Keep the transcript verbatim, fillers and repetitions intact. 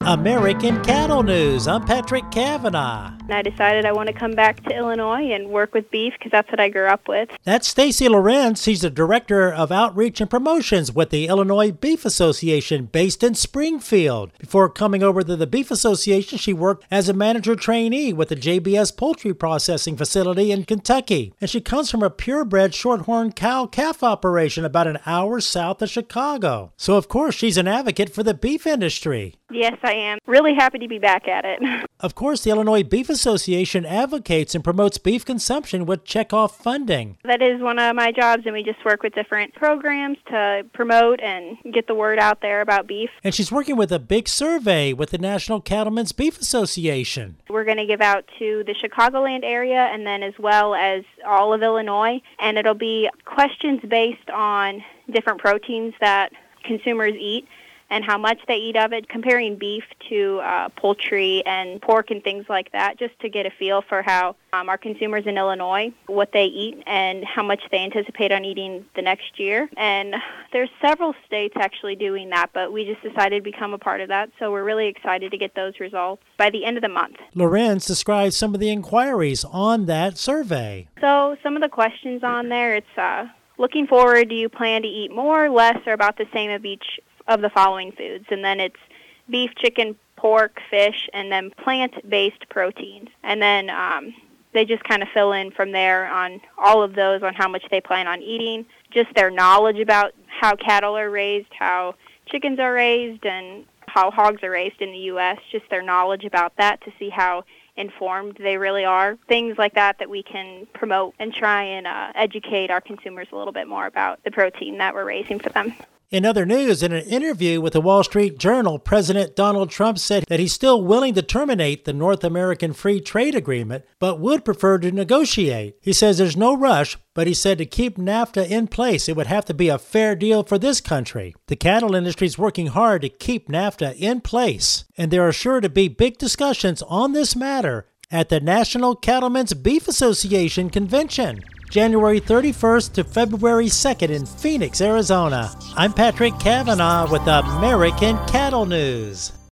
American Cattle News. I'm Patrick Cavanaugh. And I decided I want to come back to Illinois and work with beef because that's what I grew up with. That's Stacy Lorenz. She's the Director of Outreach and Promotions with the Illinois Beef Association based in Springfield. Before coming over to the Beef Association, she worked as a manager trainee with the J B S Poultry Processing Facility in Kentucky. And she comes from a purebred shorthorn cow-calf operation about an hour south of Chicago. So, of course, she's an advocate for the beef industry. Yes, I am. Really happy to be back at it. Of course, the Illinois Beef Association advocates and promotes beef consumption with checkoff funding. That is one of my jobs, and we just work with different programs to promote and get the word out there about beef. And she's working with a big survey with the National Cattlemen's Beef Association. We're going to give out to the Chicagoland area and then as well as all of Illinois, and it'll be questions based on different proteins that consumers eat and how much they eat of it, comparing beef to uh, poultry and pork and things like that, just to get a feel for how um, our consumers in Illinois, what they eat and how much they anticipate on eating the next year. And there's several states actually doing that, but we just decided to become a part of that, so we're really excited to get those results by the end of the month. Lorenz describes some of the inquiries on that survey. So some of the questions on there, it's uh, looking forward, do you plan to eat more, less, or about the same of each of the following foods? And then it's beef, chicken, pork, fish, and then plant-based proteins. And then um, they just kind of fill in from there on all of those, on how much they plan on eating, just their knowledge about how cattle are raised, how chickens are raised, and how hogs are raised in the U S, just their knowledge about that to see how informed they really are. Things like that that we can promote and try and uh, educate our consumers a little bit more about the protein that we're raising for them. In other news, in an interview with the Wall Street Journal, President Donald Trump said that he's still willing to terminate the North American Free Trade Agreement, but would prefer to negotiate. He says there's no rush, but he said to keep NAFTA in place, it would have to be a fair deal for this country. The cattle industry is working hard to keep NAFTA in place, and there are sure to be big discussions on this matter at the National Cattlemen's Beef Association Convention, January thirty-first to February second in Phoenix, Arizona. I'm Patrick Cavanaugh with American Cattle News.